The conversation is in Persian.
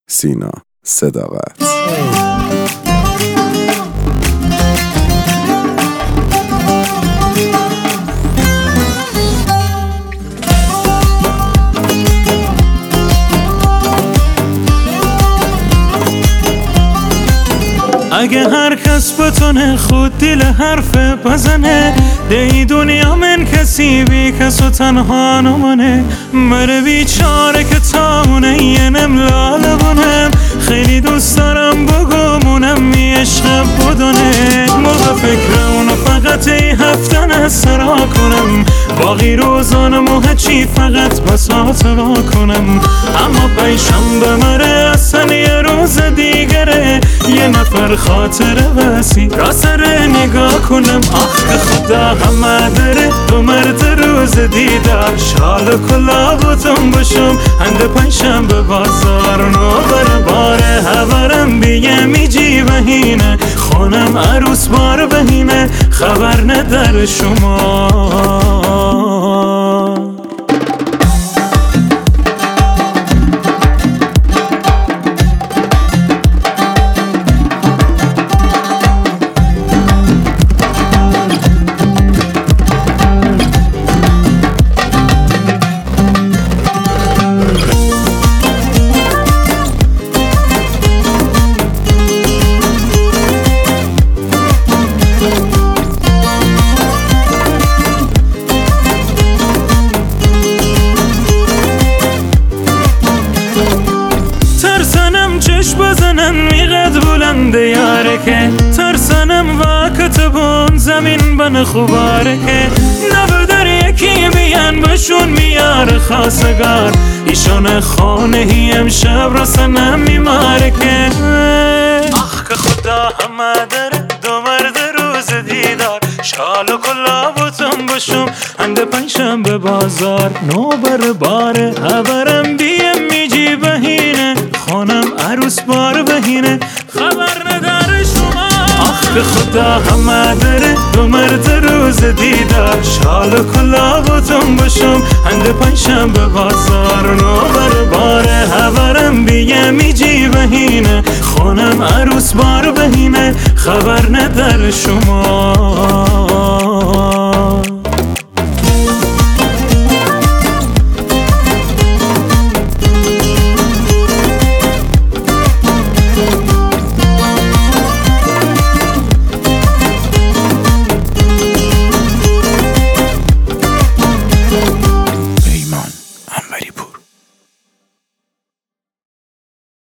سینا صداقت. اگه هر کس بتونه خود دل حرف بزنه، دی دنیا من کسی بی کس و تنها نمونه. مره بیچاره که تامونه یه نملا لبونم، خیلی دوست دارم بگمونم می عشق بدونه. موقع فکر اونو فقط ای هفتن اسرا کنم، باقی روزانمو هچی فقط بساط وا کنم. اما پیشنبه مره اصلا یه روز دیگره، یه نفر خاطره وسی را سر نگاه کنم. آخ که خدا همه داره دو مرد روز دیدار، شال و کلابتون بشم هنده پنجشنبه بازار. نوبر باره هورم بیه میجی بهینه، خونم عروس بار بهینه خبر نداره شما. بزنن میقد بلنده یاره که ترسنم و کتبون زمین بن خوباره که نبودر یکی بیان بشون میاره خواستگار. ایشان خانه هی امشب رسنم میماره که آخ که خدا همه داره دو مرد روز دیدار، شال و کلابتون بشم هنده پنجشنبه بازار. نوبر باره هورم بیم میجی بهینه، خانم عروس بار بهینه خبر نداره شما. آخ به خدا همه داره دو مرد روز دیدار، شال و کلابتون بشم هنده پنجشنبه بازار. نوبر باره هورم بیم میجی بهینه، خانم عروس بار بهینه خبر نداره شما.